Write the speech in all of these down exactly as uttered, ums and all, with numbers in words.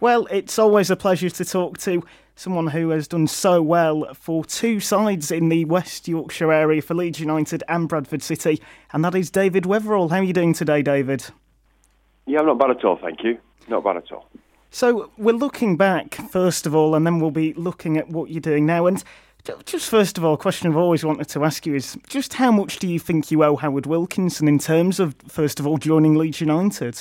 Well, it's always a pleasure to talk to someone who has done so well for two sides in the West Yorkshire area for Leeds United and Bradford City, and that is David Weatherall. How are you doing today, David? Yeah, I'm not bad at all, thank you. Not bad at all. So we're looking back, first of all, and then we'll be looking at what you're doing now. And just first of all, a question I've always wanted to ask you is, just how much do you think you owe Howard Wilkinson in terms of, first of all, joining Leeds United?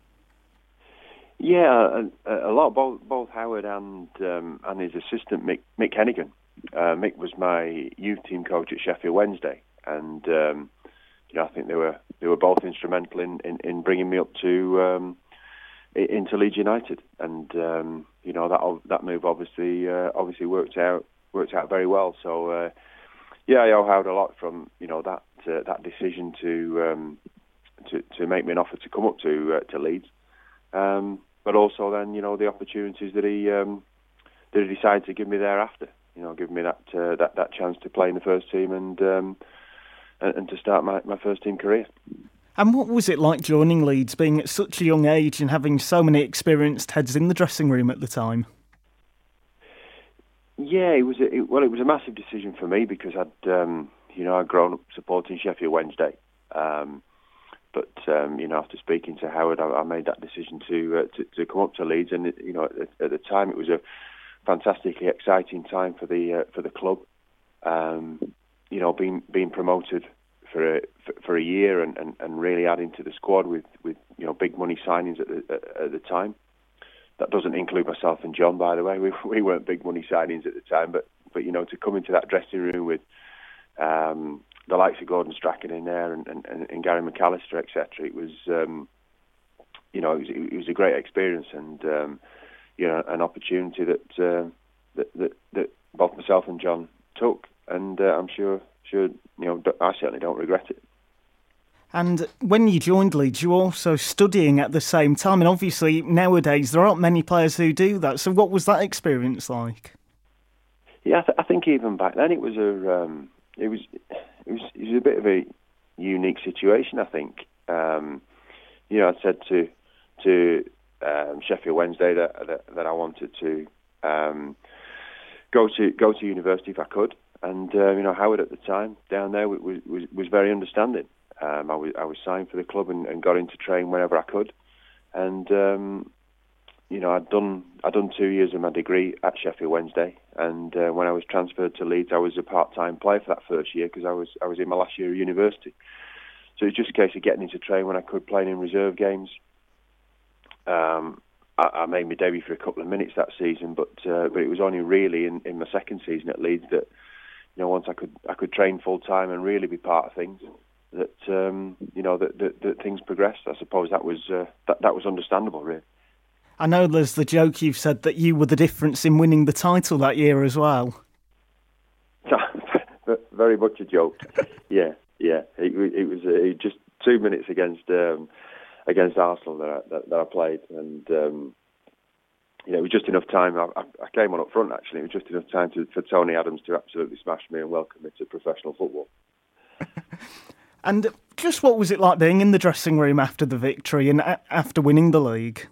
Yeah, a, a lot, both, both Howard and um, and his assistant, Mick, Mick Hennigan. Uh, Mick was my youth team coach at Sheffield Wednesday, and um, you know, I think they were they were both instrumental in, in, in bringing me up to um, into Leeds United, and um, you know that that move obviously uh, obviously worked out worked out very well. So uh, yeah, I owe Howard a lot from you know that uh, that decision to um, to to make me an offer to come up to uh, to Leeds. Um, but also then, you know, the opportunities that he um, that he decided to give me thereafter. You know, give me that uh, that that chance to play in the first team and um, and, and to start my, my first team career. And what was it like joining Leeds, being at such a young age and having so many experienced heads in the dressing room at the time? Yeah, it was a, it, well, it was a massive decision for me because I'd um, you know I'd grown up supporting Sheffield Wednesday. Um, But um, you know, after speaking to Howard, I, I made that decision to, uh, to to come up to Leeds, and it, you know, at, at the time it was a fantastically exciting time for the uh, for the club. Um, you know, being being promoted for a for, for a year and, and, and really adding to the squad with, with you know big money signings at the at, at the time. That doesn't include myself and John, by the way. We we weren't big money signings at the time, but but you know, to come into that dressing room with Um, the likes of Gordon Strachan in there and, and, and Gary McAllister, et cetera. It was, um, you know, it was, it was a great experience and, um, you know, an opportunity that, uh, that, that that both myself and John took, and uh, I'm sure, sure, you know, I certainly don't regret it. And when you joined Leeds, you were also studying at the same time, and obviously nowadays there aren't many players who do that. So what was that experience like? Yeah, I, th- I think even back then it was a. Um, It was, it was, it was a bit of a unique situation. I think, um, you know, I said to to um, Sheffield Wednesday that, that that I wanted to um, go to go to university if I could, and uh, you know, Howard at the time down there was was, was very understanding. Um, I was I was signed for the club and, and got in to train whenever I could, and um, you know, I'd done I'd done two years of my degree at Sheffield Wednesday, and uh, when I was transferred to Leeds, I was a part-time player for that first year because I was I was in my last year of university. So it was just a case of getting into train when I could, playing in reserve games. Um, I, I made my debut for a couple of minutes that season, but uh, but it was only really in, in my second season at Leeds that, you know, once I could I could train full time and really be part of things, that um, you know that, that that things progressed. I suppose that was uh, that that was understandable, really. I know there's the joke you've said that you were the difference in winning the title that year as well. Very much a joke. yeah, yeah. It, it was uh, just two minutes against um, against Arsenal that I, that, that I played, and um, you know, it was just enough time. I, I came on up front actually. It was just enough time to, for Tony Adams to absolutely smash me and welcome me to professional football. And just what was it like being in the dressing room after the victory and a- after winning the league?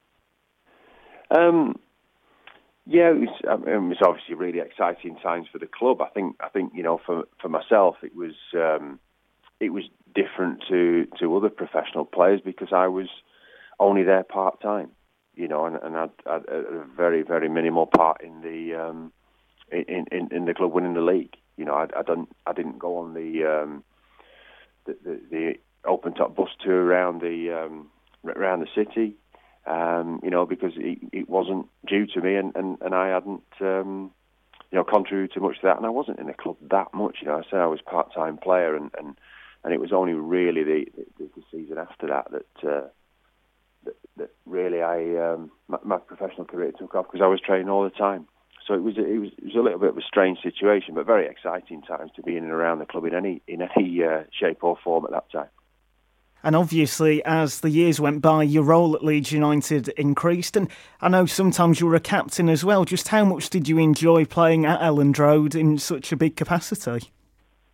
Um, yeah, it was, I mean, it was obviously really exciting times for the club. I think, I think you know, for for myself, it was um, it was different to, to other professional players because I was only there part time, you know, and, and I'd, I'd a very very minimal part in the um, in, in in the club winning the league. You know, I, I don't I didn't go on the um, the, the, the open top bus tour around the um, around the city. Um, you know, because it, it wasn't due to me, and, and, and I hadn't, um, you know, contributed too much to that, and I wasn't in the club that much. You know, I said I was part-time player, and, and, and it was only really the, the, the season after that that uh, that, that really I um, my, my professional career took off because I was training all the time. So it was it was it was a little bit of a strange situation, but very exciting times to be in and around the club in any in any uh, shape or form at that time. And obviously, as the years went by, your role at Leeds United increased. And I know sometimes you were a captain as well. Just how much did you enjoy playing at Elland Road in such a big capacity?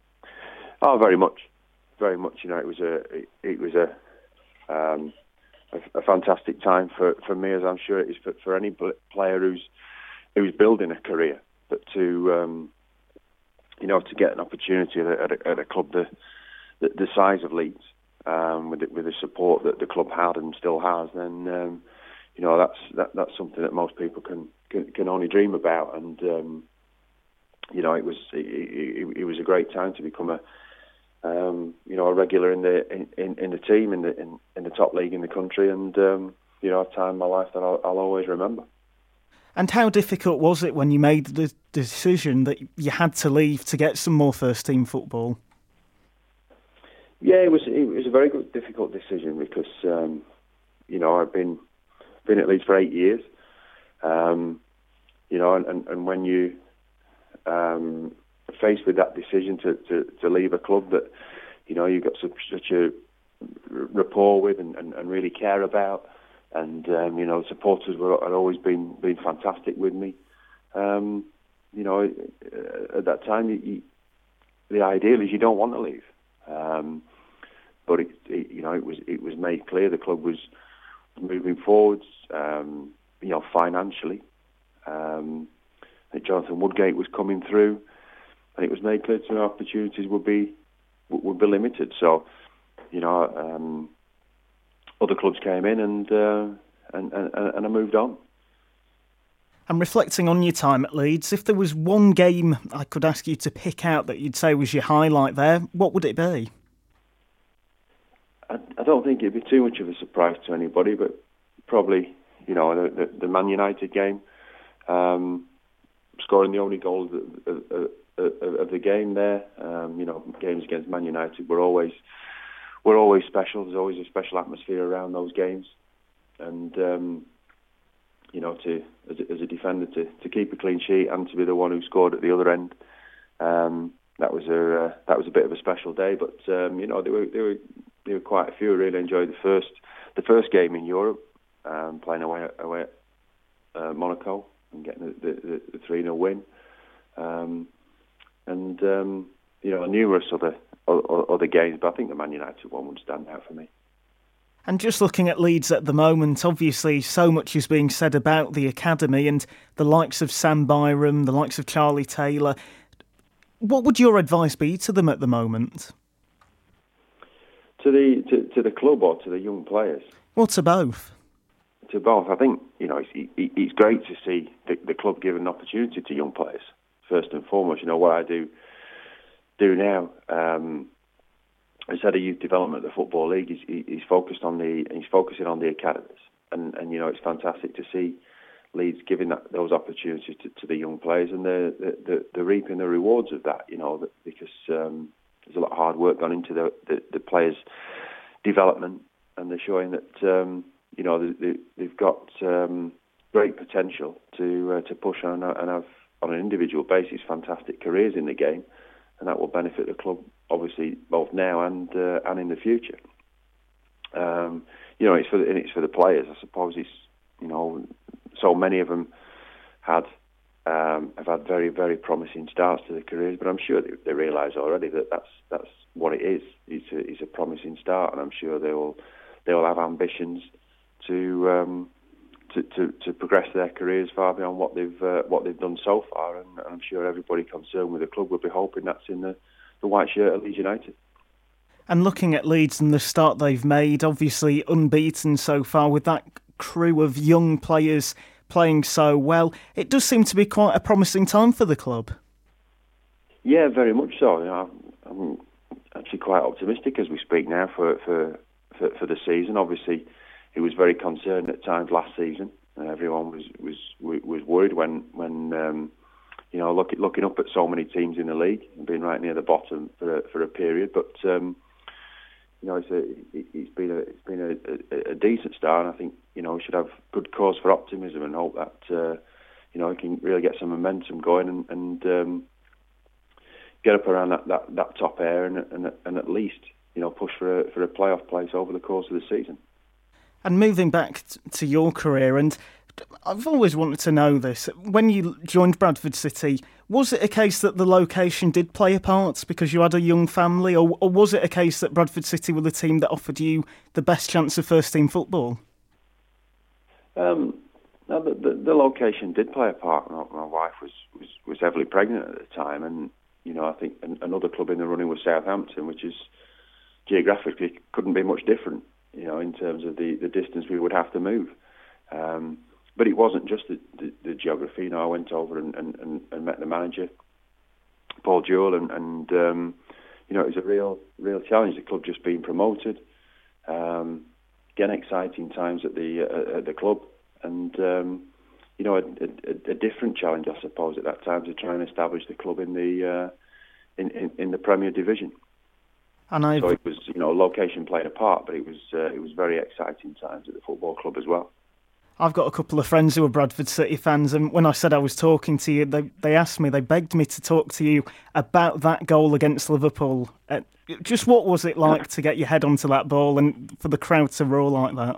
Oh, very much, very much. You know, it was a it, it was a um, a, a fantastic time for, for me, as I'm sure it is for, for any player who's who's building a career. But to um, you know to get an opportunity at a, at a, at a club the, the the size of Leeds, um, with the, with the support that the club had and still has, then um, you know that's that, that's something that most people can can, can only dream about. And um, you know it was it, it, it was a great time to become a Um, you know, a regular in the in, in the team in the in, in the top league in the country, and um, you know, a time in my life that I'll, I'll always remember. And how difficult was it when you made the decision that you had to leave to get some more first team football? Yeah, it was it was a very good difficult decision because um, you know I've been been at Leeds for eight years, um, you know, and, and, and when you um, faced with that decision to, to, to leave a club that you know you've got such, such a rapport with and, and, and really care about, and um, you know supporters were had always been been fantastic with me. Um, you know, at that time, you, you, the ideal is you don't want to leave, um, but it, it, you know it was it was made clear the club was moving forwards, um, you know, financially. Um, that Jonathan Woodgate was coming through. And it was made clear to me opportunities would be would be limited. So, you know, um, other clubs came in, and, uh, and and and I moved on. And reflecting on your time at Leeds, if there was one game I could ask you to pick out that you'd say was your highlight there, what would it be? I, I don't think it'd be too much of a surprise to anybody, but probably, you know, the, the, the Man United game, um, scoring the only goal of the, of, of, of the game there. Um, you know, games against Man United were always were always special. There's always a special atmosphere around those games, and um, you know, to as a, as a defender to, to keep a clean sheet and to be the one who scored at the other end, um, that was a uh, that was a bit of a special day. But um, you know, there were there were there were quite a few. I really enjoyed the first the first game in Europe, um, playing away at, away at uh, Monaco and getting the the three nil win. Um, And, um, you know, numerous other other games, but I think the Man United one would stand out for me. And just looking at Leeds at the moment, obviously so much is being said about the academy and the likes of Sam Byram, the likes of Charlie Taylor. What would your advice be to them at the moment? To the to, to the club or to the young players? Well, to both. To both. I think, you know, it's, it's great to see the, the club give an opportunity to young players. First and foremost, you know, what I do do now, um, as head of youth development at the Football League, he's, he's focused on the he's focusing on the academies, and, and you know, it's fantastic to see Leeds giving that, those opportunities to, to the young players, and they're, they're, they're reaping the rewards of that, you know, because um, there's a lot of hard work gone into the the, the players' development, and they're showing that um, you know they, they've got um, great potential to uh, to push on and have, on an individual basis, fantastic careers in the game, and that will benefit the club, obviously, both now and uh, and in the future. Um, you know, it's for the, and it's for the players. I suppose it's, you know, so many of them had um, have had very very promising starts to their careers, but I'm sure they, they realise already that that's that's what it is. It's a, it's a promising start, and I'm sure they will they will have ambitions to. Um, To, to, to progress their careers far beyond what they've uh, what they've done so far, and I'm sure everybody concerned with the club will be hoping that's in the, the white shirt at Leeds United. And looking at Leeds and the start they've made, obviously unbeaten so far with that crew of young players playing so well, it does seem to be quite a promising time for the club. Yeah, very much so. You know, I'm, I'm actually quite optimistic as we speak now for for, for, for the season. Obviously, it was very concerned at times last season. Uh, everyone was was was worried when when um, you know look, looking up at so many teams in the league and being right near the bottom for a, for a period. But um, you know, it's a, it, it's been a it's been a, a, a decent start. And I think, you know, we should have good cause for optimism and hope that uh, you know we can really get some momentum going and, and um, get up around that, that, that top area and, and and at least, you know, push for a for a playoff place over the course of the season. And moving back to your career and I've always wanted to know this. When you joined Bradford City, was it a case that the location did play a part because you had a young family, or, or was it a case that Bradford City were the team that offered you the best chance of first-team football? Um, no, the, the, the location did play a part. My, my wife was, was, was heavily pregnant at the time, and you know I think an, another club in the running was Southampton, which is geographically couldn't be much different, you know, in terms of the, the distance we would have to move. Um, but it wasn't just the, the, the geography. You know, I went over and, and, and met the manager, Paul Jewell, and, and um, you know, it was a real real challenge. The club just being promoted, um, again, exciting times at the uh, at the club, and um, you know, a, a, a different challenge, I suppose, at that time to try and establish the club in the uh, in, in in the Premier Division. And I've... So it was, you know, location played a part, but it was uh, it was very exciting times at the football club as well. I've got a couple of friends who are Bradford City fans, and when I said I was talking to you, they they asked me, they begged me to talk to you about that goal against Liverpool. Uh, just what was it like to get your head onto that ball and for the crowd to roar like that?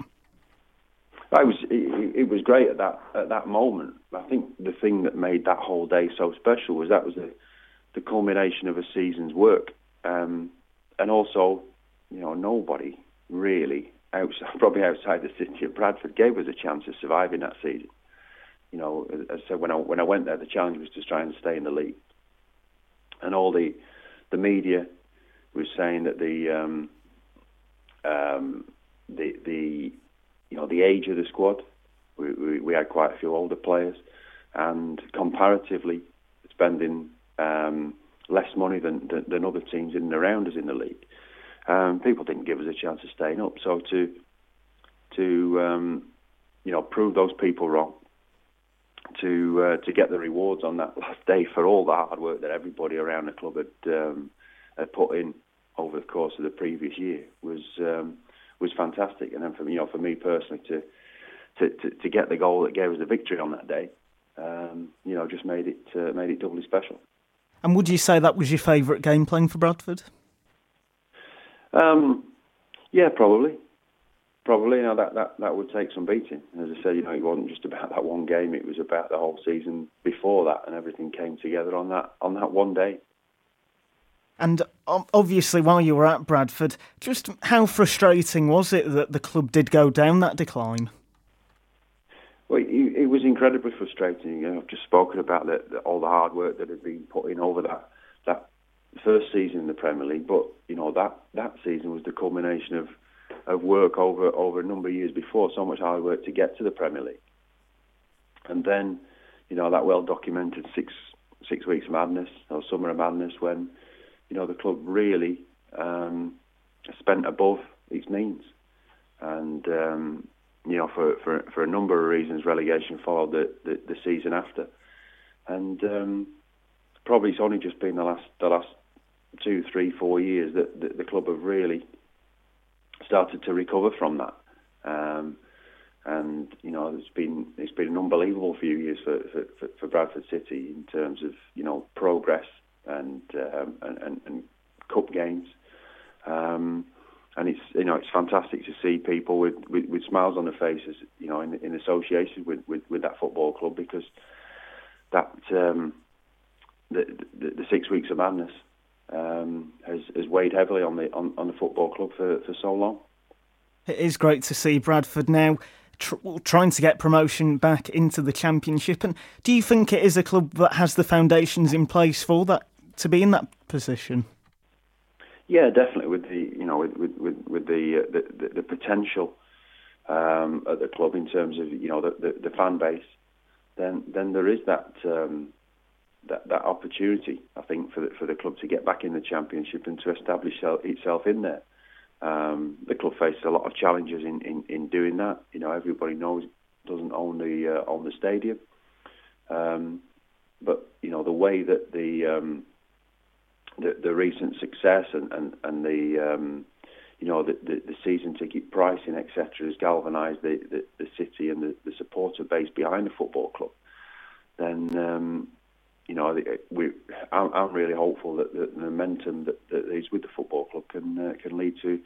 I was. It, it was great at that at that moment. I think the thing that made that whole day so special was that was the, the culmination of a season's work, um, and also, you know, nobody really. Outside, probably outside the city of Bradford, gave us a chance of surviving that season. You know, as I said, when I when I went there, the challenge was to try and stay in the league, and all the the media was saying that the um, um, the the you know the age of the squad, we, we, we had quite a few older players, and comparatively spending um, less money than, than than other teams in and around us in the league. Um, people didn't give us a chance of staying up, so to to um, you know prove those people wrong, to uh, to get the rewards on that last day for all the hard work that everybody around the club had um, had put in over the course of the previous year was um, was fantastic. And then for you know for me personally to to, to to get the goal that gave us the victory on that day, um, you know, just made it uh, made it doubly special. And would you say that was your favourite game playing for Bradford? Um, yeah, probably. Probably, you know, that, that, that would take some beating. As I said, you know, it wasn't just about that one game, it was about the whole season before that, and everything came together on that on that one day. And obviously, while you were at Bradford, just how frustrating was it that the club did go down that decline? Well, it, it was incredibly frustrating. You know, I've just spoken about the, the, all the hard work that had been put in over that that first season in the Premier League, but you know that, that season was the culmination of, of work over over a number of years before, so much hard work to get to the Premier League, and then you know that well documented six six weeks of madness or summer of madness when you know the club really um, spent above its means, and um, you know for, for for a number of reasons relegation followed the, the, the season after, and um, probably it's only just been the last the last. two, three, four years that the, the club have really started to recover from that, um, and you know it's been it's been an unbelievable few years for, for, for Bradford City in terms of you know progress and um, and, and, and cup games, um, and it's you know it's fantastic to see people with, with, with smiles on their faces, you know, in, in association with, with, with that football club, because that um, the, the the six weeks of madness. Um, has, has weighed heavily on the on, on the football club for, for so long. It is great to see Bradford now tr- trying to get promotion back into the Championship. And do you think it is a club that has the foundations in place for that to be in that position? Yeah, definitely. With the you know with with, with the, uh, the, the the potential um, at the club in terms of you know the, the, the fan base, then then there is that. Um, That, that opportunity, I think, for the, for the club to get back in the Championship and to establish itself in there. Um, the club faces a lot of challenges in, in, in doing that. You know, everybody knows it doesn't own the uh, own the stadium, um, but you know the way that the um, the, the recent success and and, and the um, you know the, the, the season ticket pricing, et cetera, has galvanised the, the, the city and the, the supporter base behind the football club. Then. Um, You know, we, I'm, I'm really hopeful that the momentum that, that is with the football club can uh, can lead to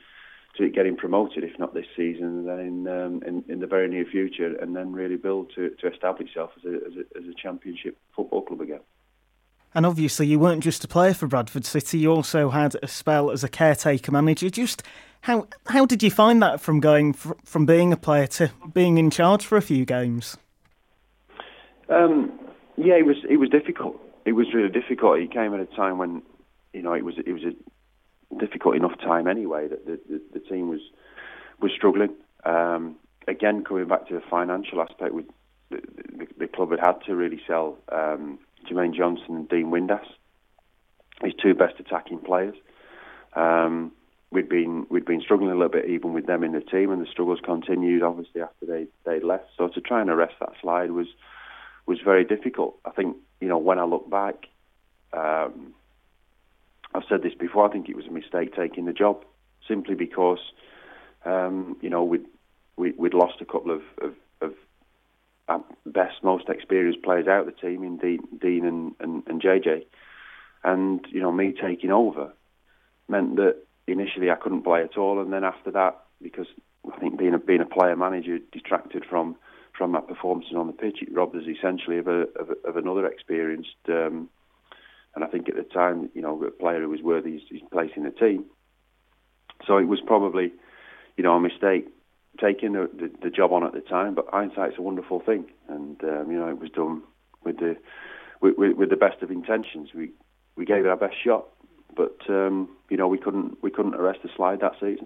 to it getting promoted, if not this season, then in, um, in, in the very near future, and then really build to, to establish itself as a, as a as a championship football club again. And obviously you weren't just a player for Bradford City, you also had a spell as a caretaker manager. Just how how did you find that from going fr- from being a player to being in charge for a few games? Um, yeah, it was it was difficult. It was really difficult. It came at a time when, you know, it was it was a difficult enough time anyway that the, the, the team was was struggling. Um, again, coming back to the financial aspect, with the, the, the club had had to really sell Um, Jermaine Johnson and Dean Windass, his two best attacking players. Um, we'd been we'd been struggling a little bit even with them in the team, and the struggles continued obviously after they they left. So to try and arrest that slide was was very difficult. I think, you know, when I look back, um, I've said this before, I think it was a mistake taking the job, simply because um, you know we'd we, we'd lost a couple of, of, of best, most experienced players out of the team in Dean, Dean and, and, and J J. And, you know, me taking over meant that initially I couldn't play at all. And then after that, because I think being a, being a player manager detracted from, from my performances on the pitch, it robbed us essentially of, a, of, a, of another experienced, um, and I think at the time, you know, a player who was worthy his, his place in the team. So it was probably, you know, a mistake taking the, the, the job on at the time, but hindsight's a wonderful thing, and um, you know, it was done with the with, with, with the best of intentions. We we gave it our best shot, but um, you know, we couldn't we couldn't arrest the slide that season.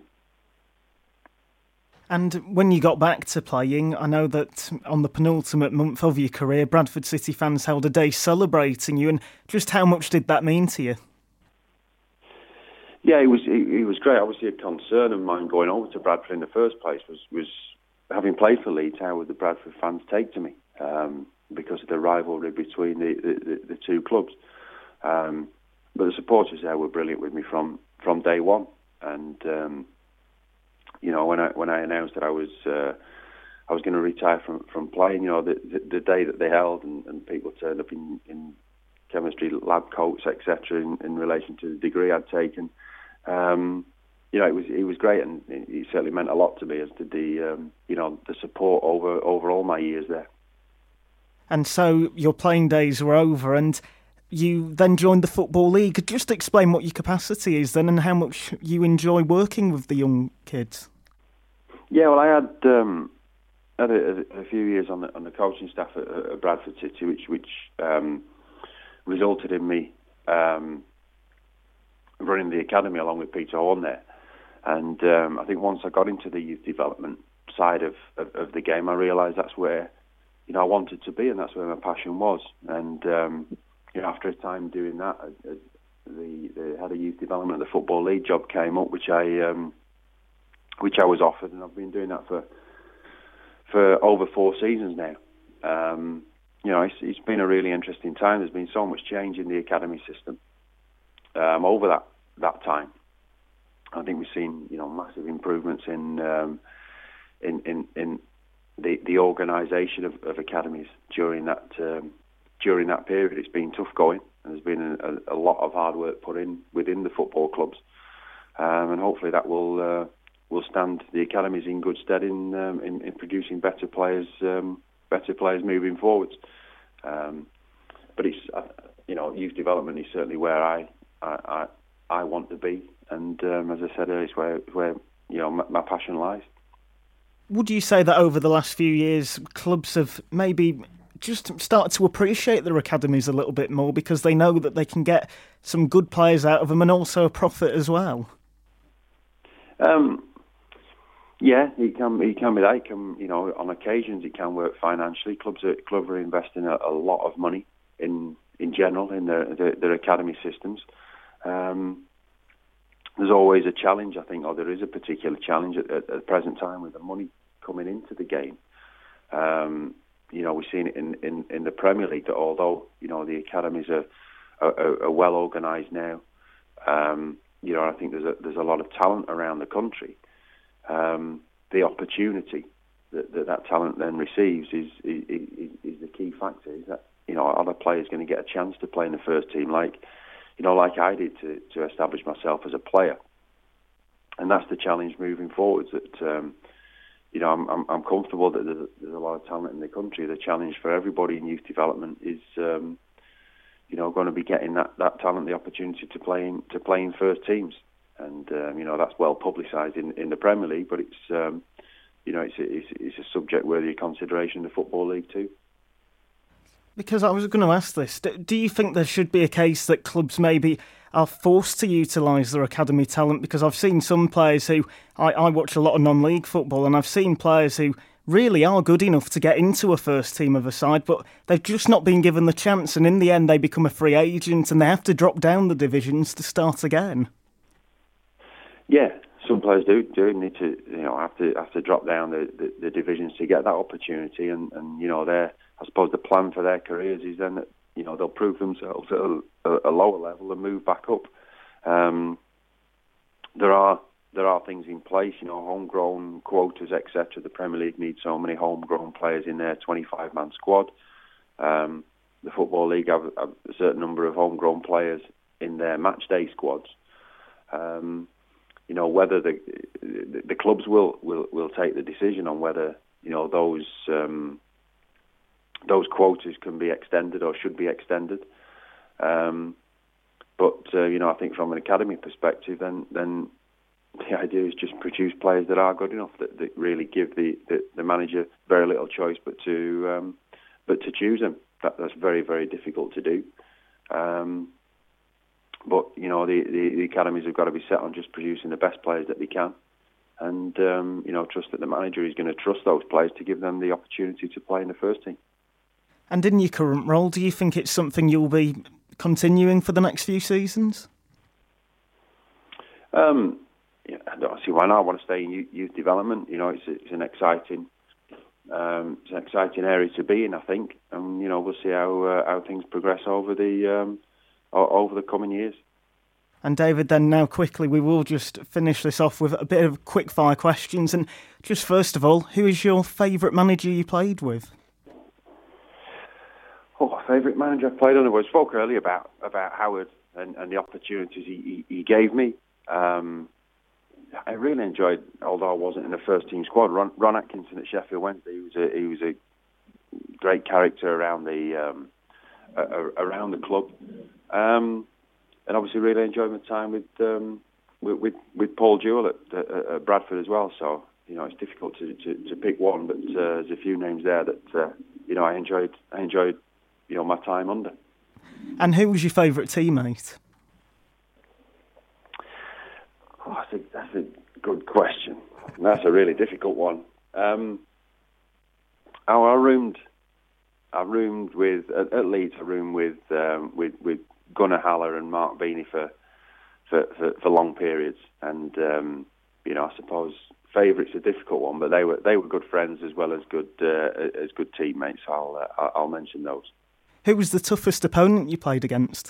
And when you got back to playing, I know that on the penultimate month of your career, Bradford City fans held a day celebrating you, and just how much did that mean to you? Yeah, it was it, it was great. Obviously, a concern of mine going over to Bradford in the first place was, was having played for Leeds, how would the Bradford fans take to me um, because of the rivalry between the, the, the, the two clubs. Um, but the supporters there were brilliant with me from, from day one. And um, you know, when I when I announced that I was uh, I was going to retire from, from playing, you know, the, the, the day that they held, and, and people turned up in, in chemistry lab coats, et cetera, in, in relation to the degree I'd taken. Um, you know, it was it was great, and it, it certainly meant a lot to me, as did the um, you know the support over over all my years there. And so your playing days were over, and you then joined the Football League. Just explain what your capacity is then, and how much you enjoy working with the young kids. Yeah, well, I had um, had a, a few years on the on the coaching staff at, at Bradford City, which which um, resulted in me Um, running the academy along with Peter Horn there. And um, I think once I got into the youth development side of, of, of the game, I realised that's where, you know, I wanted to be, and that's where my passion was. And um, you know, after a time doing that, uh, the, the head of youth development at the Football League job came up, which I um, which I was offered, and I've been doing that for for over four seasons now. Um, you know, it's, it's been a really interesting time. There's been so much change in the academy system Um, over that, that time. I think we've seen, you know, massive improvements in um, in, in in the the organisation of, of academies during that um, during that period. It's been tough going, and there's been a, a lot of hard work put in within the football clubs, um, and hopefully that will uh, will stand the academies in good stead in um, in, in producing better players, um, better players moving forwards. Um, but it's uh, you know, youth development is certainly where I I, I, I want to be, and um, as I said earlier, it's where, where you know my, my passion lies. Would you say that over the last few years, clubs have maybe just started to appreciate their academies a little bit more because they know that they can get some good players out of them and also a profit as well? Um, yeah, it can it can be that. It can, you know, on occasions it can work financially. Clubs are clubs are investing a, a lot of money in in general in their their, their academy systems. Um, there's always a challenge, I think, or there is a particular challenge at, at, at the present time with the money coming into the game. Um, you know, we've seen it in, in, in the Premier League that although, you know, the academies are, are, are well organised now, um, you know, I think there's a, there's a lot of talent around the country. Um, the opportunity that, that that talent then receives is, is, is, is the key factor. Is that, you know, are the players going to get a chance to play in the first team like, you know, like I did to, to establish myself as a player. and that's the challenge moving forwards. That um, you know, I'm, I'm I'm comfortable that there's, there's a lot of talent in the country. The challenge for everybody in youth development is, um, you know, going to be getting that, that talent the opportunity to play in to play in first teams, and um, you know that's well publicised in in the Premier League, but it's um, you know it's it's it's a subject worthy of consideration in the Football League too. Because I was going to ask this, do you think there should be a case that clubs maybe are forced to utilise their academy talent? Because I've seen some players who, I, I watch a lot of non-league football, and I've seen players who really are good enough to get into a first team of a side, but they've just not been given the chance, and in the end they become a free agent and they have to drop down the divisions to start again. Yeah, some players do do need to, you know, have to have to drop down the, the, the divisions to get that opportunity, and, and you know, they're I suppose the plan for their careers is then that, you know, they'll prove themselves at a, a lower level and move back up. Um, there are there are things in place, you know, homegrown quotas, et cetera. The Premier League needs so many homegrown players in their twenty-five man squad. Um, the Football League have, have a certain number of homegrown players in their match day squads. Um, you know, whether the the, the clubs will, will, will take the decision on whether, you know, those um, those quotas can be extended or should be extended. Um, but, uh, you know, I think from an academy perspective, then then the idea is just produce players that are good enough, that, that really give the, the, the manager very little choice but to um, but to choose them. That, that's very, very difficult to do. Um, but, you know, the, the, the academies have got to be set on just producing the best players that they can. And, um, you know, trust that the manager is going to trust those players to give them the opportunity to play in the first team. And in your current role, do you think it's something you'll be continuing for the next few seasons? Um, yeah, I don't see why not. I want to stay in youth, youth development. You know, it's, it's an exciting, um, it's an exciting area to be in, I think. And you know, we'll see how uh, how things progress over the um, over the coming years. And David, then now quickly, we will just finish this off with a bit of quick fire questions. And just first of all, who is your favourite manager you played with? Oh, favourite manager I played under. I spoke earlier about about Howard and, and the opportunities he, he, he gave me. Um, I really enjoyed, although I wasn't in the first team squad, Ron, Ron Atkinson at Sheffield Wednesday. He was a he was a great character around the um, uh, around the club, um, and obviously really enjoyed my time with um, with, with with Paul Jewell at, at, at Bradford as well. So you know it's difficult to, to, to pick one, but uh, there's a few names there that uh, you know I enjoyed I enjoyed. you know, my time under. And who was your favourite teammate? Oh, that's a, that's a good question. That's a really difficult one. Um, oh, I roomed, I roomed with at, at Leeds. I roomed with um, with with Gunnar Haller and Mark Beanie for for, for, for long periods. And um, you know, I suppose favourite's a difficult one, but they were they were good friends as well as good uh, as good teammates. I'll uh, I'll mention those. Who was the toughest opponent you played against?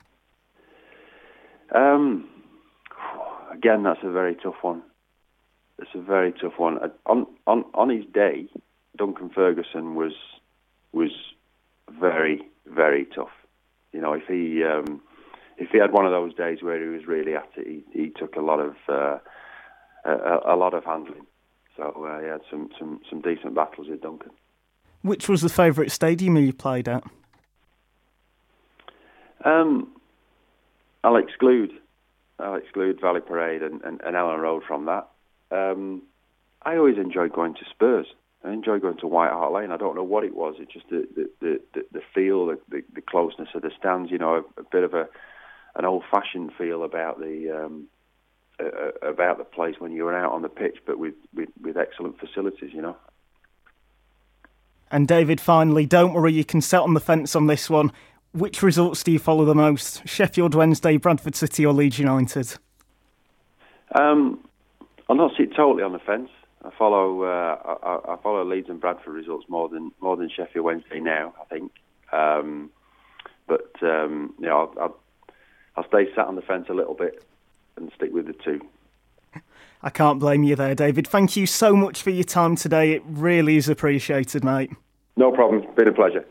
Um, again, that's a very tough one. It's a very tough one. On on on his day, Duncan Ferguson was was very very tough. You know, if he um, if he had one of those days where he was really at it, he, he took a lot of uh, a, a lot of handling. So uh, he had some, some, some decent battles with Duncan. Which was the favourite stadium you played at? Um, I'll exclude, I'll exclude Valley Parade and, and, and Ellen Road from that. Um, I always enjoyed going to Spurs. I enjoyed going to White Hart Lane. I don't know what it was. It's just the the, the, the feel, the, the, the closeness of the stands. You know, a, a bit of a an old-fashioned feel about the um, uh, about the place when you were out on the pitch, but with, with, with excellent facilities. You know. And David, finally, don't worry, you can sit on the fence on this one. Which results do you follow the most? Sheffield Wednesday, Bradford City or Leeds United? Um, I'll not sit totally on the fence. I follow uh, I, I follow Leeds and Bradford results more than more than Sheffield Wednesday now, I think. Um, but um, you know, I'll, I'll, I'll stay sat on the fence a little bit and stick with the two. I can't blame you there, David. Thank you so much for your time today. It really is appreciated, mate. No problem. Been a pleasure.